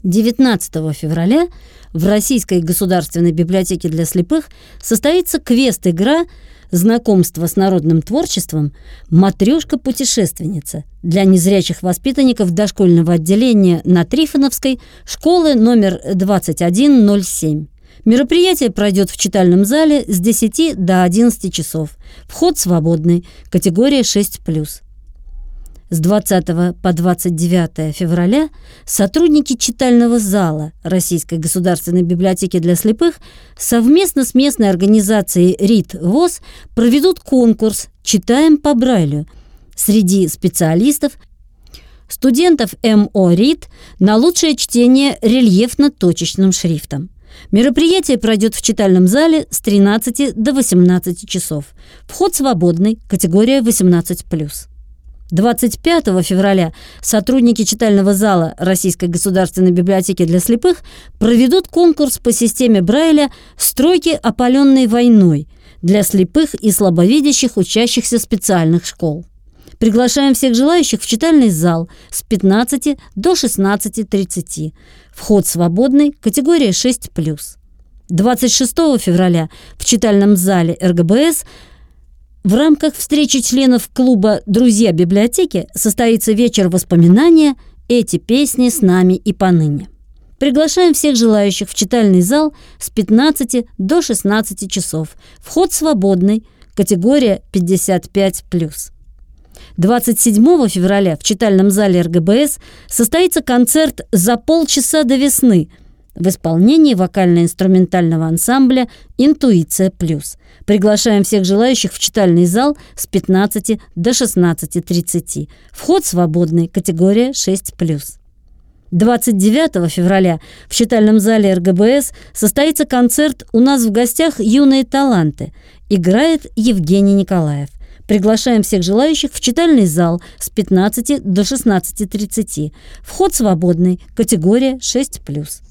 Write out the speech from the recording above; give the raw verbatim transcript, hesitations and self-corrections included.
девятнадцатого февраля в Российской государственной библиотеке для слепых состоится квест-игра «Знакомство с народным творчеством. Матрешка-путешественница» для незрячих воспитанников дошкольного отделения на Трифоновской школы номер двадцать один ноль семь. Мероприятие пройдет в читальном зале с десяти до одиннадцати часов. Вход свободный, категория шесть плюс. С двадцатого по двадцать девятое февраля сотрудники читального зала Российской государственной библиотеки для слепых совместно с местной организацией РИТ ВОС проведут конкурс «Читаем по Брайлю» среди специалистов, студентов МО РИТ на лучшее чтение рельефно-точечным шрифтом. Мероприятие пройдет в читальном зале с тринадцати до восемнадцати часов. Вход свободный, категория восемнадцать плюс. двадцать пятого февраля сотрудники читального зала Российской государственной библиотеки для слепых проведут конкурс по системе Брайля «Строки, опаленные войной» для слепых и слабовидящих учащихся специальных школ. Приглашаем всех желающих в читальный зал с пятнадцати до шестнадцати тридцати. Вход свободный, категория шесть плюс. двадцать шестого февраля в читальном зале эр гэ бэ эс в рамках встречи членов клуба «Друзья библиотеки» состоится вечер воспоминания «Эти песни с нами и поныне». Приглашаем всех желающих в читальный зал с пятнадцати до шестнадцати часов. Вход свободный, категория пятьдесят пять плюс. двадцать седьмого февраля в читальном зале эр гэ бэ эс состоится концерт «За полчаса до весны» в исполнении вокально-инструментального ансамбля «Интуиция плюс». Приглашаем всех желающих в читальный зал с пятнадцати до шестнадцати тридцати. Вход свободный, категория шесть плюс. двадцать девятого февраля в читальном зале эр гэ бэ эс состоится концерт «У нас в гостях юные таланты». Играет Евгений Николаев. Приглашаем всех желающих в читальный зал с пятнадцати до шестнадцати тридцати. Вход свободный, категория шесть плюс.